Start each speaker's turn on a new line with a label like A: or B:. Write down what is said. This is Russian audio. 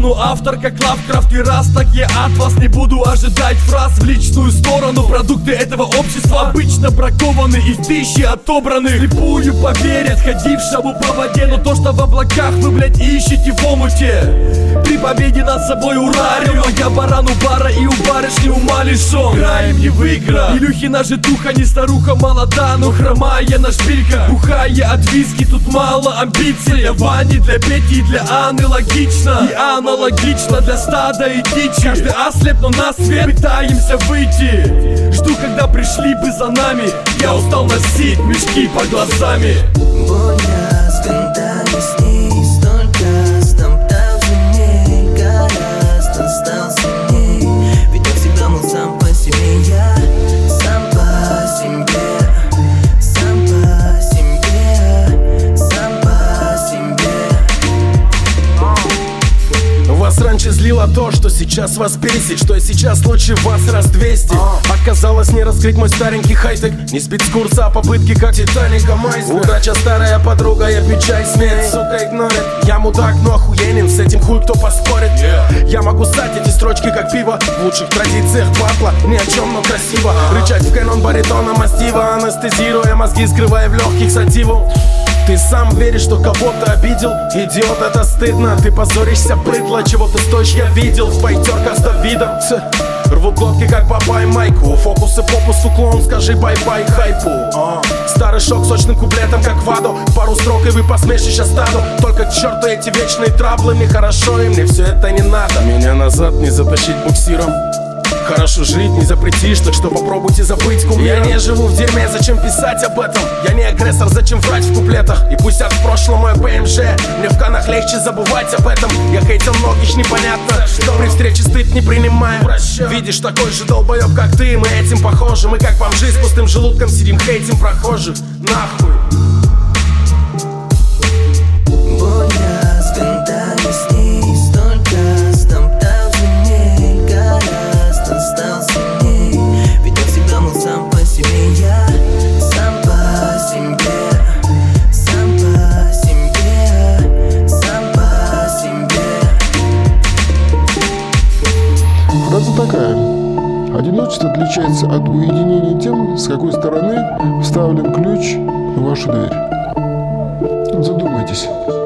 A: сторону. Автор как Лавкрафт, и раз так я от вас не буду ожидать фраз в личную сторону. Продукты этого общества обычно бракованы и в тысячи отобраны. Слепую поверят ходившему по воде, но то, что в облаках вы, блядь, ищете в омуте. При победе над собой ударим, а я баран у бара и у барышни ума лишён. Играем не в игра, Илюхина же духа, не старуха молода, но хромая на шпильках. Бухая от виски, тут мало амбиций. Для Вани, для Пети и для Анны логично, и аналогично для стада и дичи. Каждый ослеп, но на свет пытаемся выйти. Жду, когда пришли бы за нами. Я устал носить мешки под глазами.
B: Боня с винтами с ней столько стоптал земель, гораздо стал сильней. Ведь я всегда был сам по себе, я сам по себе, сам по себе, сам по себе.
C: Вас раньше злило то, что сейчас вас бесит, что я сейчас лучше вас раз 200. Оказалось, не раскрыть мой старенький хай-тек, не сбить с курса, а попытки как Титаника майсберг. Удача старая подруга, я пью чай с ней, сука игнорит. Я мудак, но охуенен, с этим хуй кто поспорит. Я могу ссать эти строчки как пиво, в лучших традициях батла, ни о чем, но красиво. Рычать в канон баритона мастива, анестезируя мозги, скрывая в легких сативу. Ты сам веришь, что кого-то обидел? Идиот, это стыдно, ты позоришься, быдло. Чего ты стоишь, я видел в байтерках с Давидом. Рвут глотки, как Бабай Майку. Фокусы попусту, клоун, скажи бай-бай хайпу. Старый шок сочным куплетом, как Вадо. Пару строк, и вы посмешище стаду. Только к черту эти вечные траблы. Мне хорошо, и мне все это не надо. Меня назад не затащить буксиром. Хорошо жить не запретишь, так что попробуйте забыть кумира. Я не живу в дерьме, зачем писать об этом? Я не агрессор, зачем врать в куплетах? И пусть от прошлого мое ПМЖ, мне в канах легче забывать об этом. Я хейтил многих, непонятно, что при встрече стыд не принимаю. Видишь, такой же долбоеб, как ты, мы этим похожи. Мы как бомжи с пустым желудком сидим, хейтим прохожих. Нахуй.
B: Боня с винтами с ней столько стоптал земель, гораздо стал сильней. Ведь я всегда был сам по себе, я сам по себе, сам по себе, сам по себе.
D: Фраза такая: одиночество отличается от уединения тем, с какой стороны вставлен ключ в вашу дверь. Задумайтесь.